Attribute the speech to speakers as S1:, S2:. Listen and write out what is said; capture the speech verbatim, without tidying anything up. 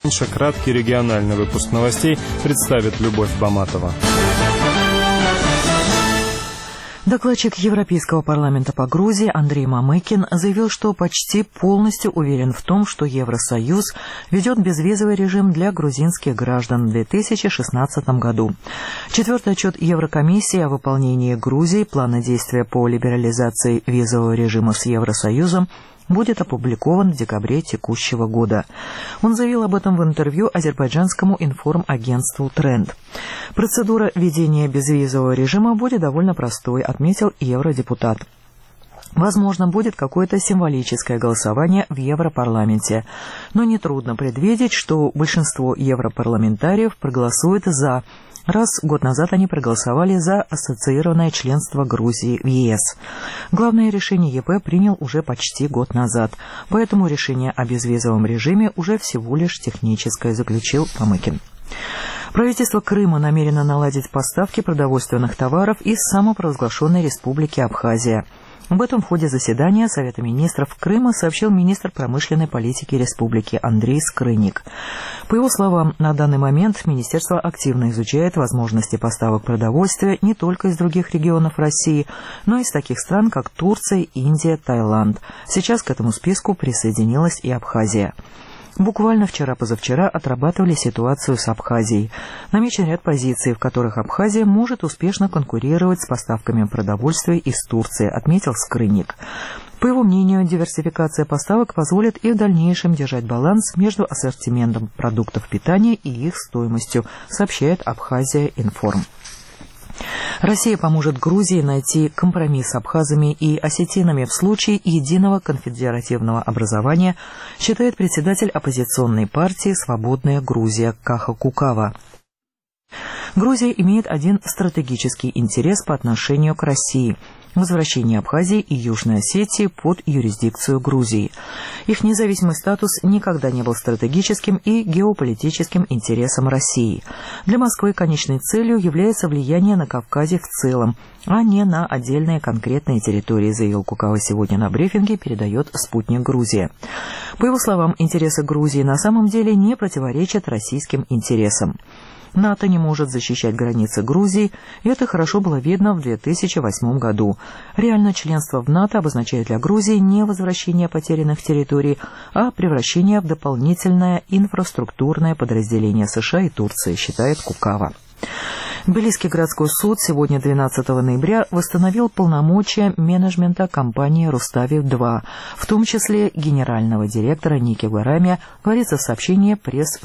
S1: Меньше краткий региональный выпуск новостей представит Любовь Баматова.
S2: Докладчик Европейского парламента по Грузии Андрей Мамыкин заявил, что почти полностью уверен в том, что Евросоюз ведет безвизовый режим для грузинских граждан в две тысячи шестнадцатом году. Четвертый отчет Еврокомиссии о выполнении Грузии плана действия по либерализации визового режима с Евросоюзом будет опубликован в декабре текущего года. Он заявил об этом в интервью азербайджанскому информагентству «Тренд». Процедура введения безвизового режима будет довольно простой, отметил евродепутат. Возможно, будет какое-то символическое голосование в Европарламенте, но нетрудно предвидеть, что большинство европарламентариев проголосует «за», раз год назад они проголосовали за ассоциированное членство Грузии в ЕС. Главное решение ЕП принял уже почти год назад, поэтому решение о безвизовом режиме уже всего лишь техническое, заключил Мамыкин. Правительство Крыма намерено наладить поставки продовольственных товаров из самопровозглашенной республики Абхазия. Об этом в ходе заседания Совета министров Крыма сообщил министр промышленной политики республики Андрей Скрынник. По его словам, на данный момент министерство активно изучает возможности поставок продовольствия не только из других регионов России, но и из таких стран, как Турция, Индия, Таиланд. Сейчас к этому списку присоединилась и Абхазия. Буквально вчера-позавчера отрабатывали ситуацию с Абхазией. Намечен ряд позиций, в которых Абхазия может успешно конкурировать с поставками продовольствия из Турции, отметил Скрынник. По его мнению, диверсификация поставок позволит и в дальнейшем держать баланс между ассортиментом продуктов питания и их стоимостью, сообщает Абхазия Информ. Россия поможет Грузии найти компромисс с абхазами и осетинами в случае единого конфедеративного образования, считает председатель оппозиционной партии «Свободная Грузия» Каха Кукава. Грузия имеет один стратегический интерес по отношению к России – возвращение Абхазии и Южной Осетии под юрисдикцию Грузии. Их независимый статус никогда не был стратегическим и геополитическим интересом России. Для Москвы конечной целью является влияние на Кавказе в целом, а не на отдельные конкретные территории, заявил Кукава сегодня на брифинге, передает «Спутник Грузия». По его словам, интересы Грузии на самом деле не противоречат российским интересам. НАТО не может защищать границы Грузии, и это хорошо было видно в две тысячи восьмом году. Реально членство в НАТО обозначает для Грузии не возвращение потерянных территорий, а превращение в дополнительное инфраструктурное подразделение США и Турции, считает Кукава. Тбилисский городской суд сегодня, двенадцатого ноября, восстановил полномочия менеджмента компании «Рустави-два», в том числе генерального директора Ники Гарамия, говорится в сообщении пресс